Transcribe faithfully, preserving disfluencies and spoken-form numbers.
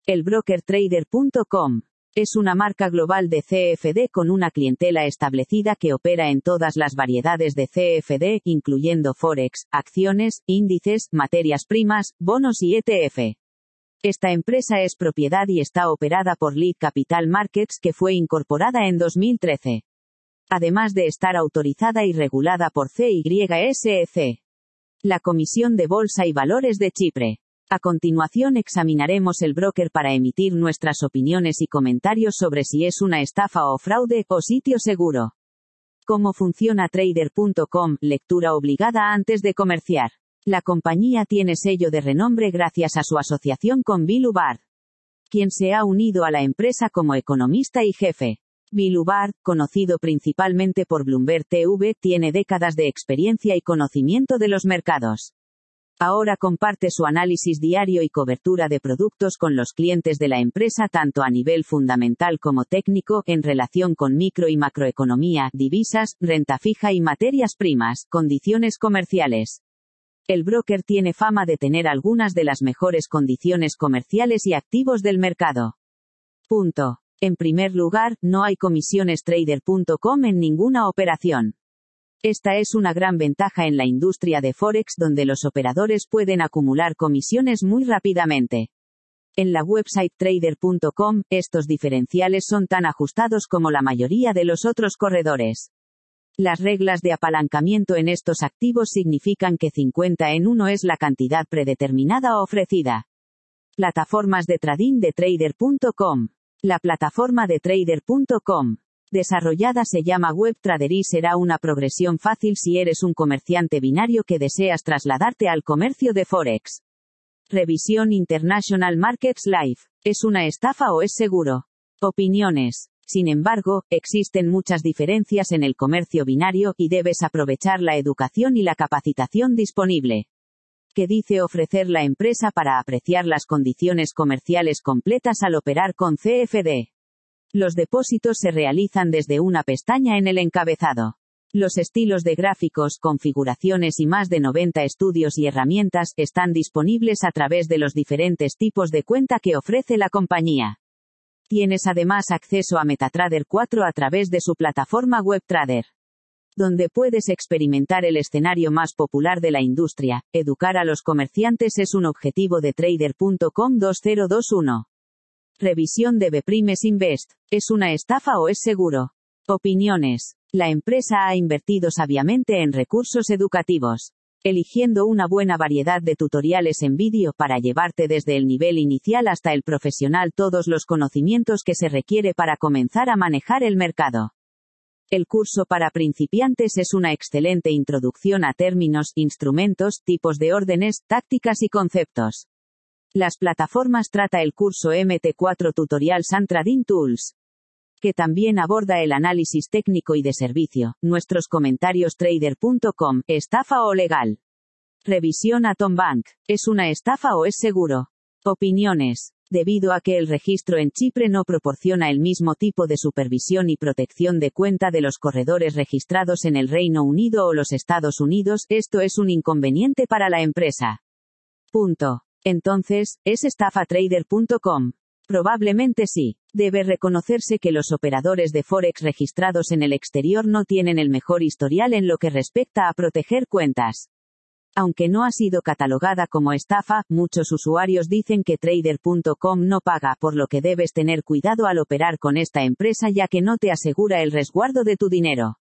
El broker trader punto com es una marca global de C F D con una clientela establecida que opera en todas las variedades de C F D, incluyendo Forex, acciones, índices, materias primas, bonos y E T F. Esta empresa es propiedad y está operada por Lead Capital Markets, que fue incorporada en dos mil trece. Además de estar autorizada y regulada por C Y S E C, la Comisión de Bolsa y Valores de Chipre. A continuación examinaremos el broker para emitir nuestras opiniones y comentarios sobre si es una estafa o fraude, o sitio seguro. ¿Cómo funciona trader punto com? Lectura obligada antes de comerciar. La compañía tiene sello de renombre gracias a su asociación con Bill Hubbard, quien se ha unido a la empresa como economista y jefe. Bill Hubbard, conocido principalmente por Bloomberg T V, tiene décadas de experiencia y conocimiento de los mercados. Ahora comparte su análisis diario y cobertura de productos con los clientes de la empresa tanto a nivel fundamental como técnico, en relación con micro y macroeconomía, divisas, renta fija y materias primas, condiciones comerciales. El broker tiene fama de tener algunas de las mejores condiciones comerciales y activos del mercado. Punto. En primer lugar, no hay comisiones trader punto com en ninguna operación. Esta es una gran ventaja en la industria de Forex, donde los operadores pueden acumular comisiones muy rápidamente. En la website trader punto com, estos diferenciales son tan ajustados como la mayoría de los otros corredores. Las reglas de apalancamiento en estos activos significan que cincuenta en uno es la cantidad predeterminada ofrecida. Plataformas de trading de trader punto com. La plataforma de trader punto com, desarrollada se llama WebTrader y será una progresión fácil si eres un comerciante binario que deseas trasladarte al comercio de Forex. Revisión International Markets Live. ¿Es una estafa o es seguro? Opiniones. Sin embargo, existen muchas diferencias en el comercio binario, y debes aprovechar la educación y la capacitación disponible que dice ofrecer la empresa para apreciar las condiciones comerciales completas al operar con C F D. Los depósitos se realizan desde una pestaña en el encabezado. Los estilos de gráficos, configuraciones y más de noventa estudios y herramientas están disponibles a través de los diferentes tipos de cuenta que ofrece la compañía. Tienes además acceso a MetaTrader cuatro a través de su plataforma WebTrader, donde puedes experimentar el escenario más popular de la industria. Educar a los comerciantes es un objetivo de trader punto com dos mil veintiuno. Revisión de Beprimes Invest. ¿Es una estafa o es seguro? Opiniones. La empresa ha invertido sabiamente en recursos educativos, eligiendo una buena variedad de tutoriales en vídeo para llevarte desde el nivel inicial hasta el profesional todos los conocimientos que se requiere para comenzar a manejar el mercado. El curso para principiantes es una excelente introducción a términos, instrumentos, tipos de órdenes, tácticas y conceptos. Las plataformas trata el curso M T cuatro Tutorials and Trading Tools, que también aborda el análisis técnico y de servicio. Nuestros comentarios trader punto com, ¿estafa o legal? Revisión Atom Bank. ¿Es una estafa o es seguro? Opiniones. Debido a que el registro en Chipre no proporciona el mismo tipo de supervisión y protección de cuenta de los corredores registrados en el Reino Unido o los Estados Unidos, esto es un inconveniente para la empresa. Punto. Entonces, ¿es estafa trader punto com? Probablemente sí. Debe reconocerse que los operadores de Forex registrados en el exterior no tienen el mejor historial en lo que respecta a proteger cuentas. Aunque no ha sido catalogada como estafa, muchos usuarios dicen que trader punto com no paga, por lo que debes tener cuidado al operar con esta empresa ya que no te asegura el resguardo de tu dinero.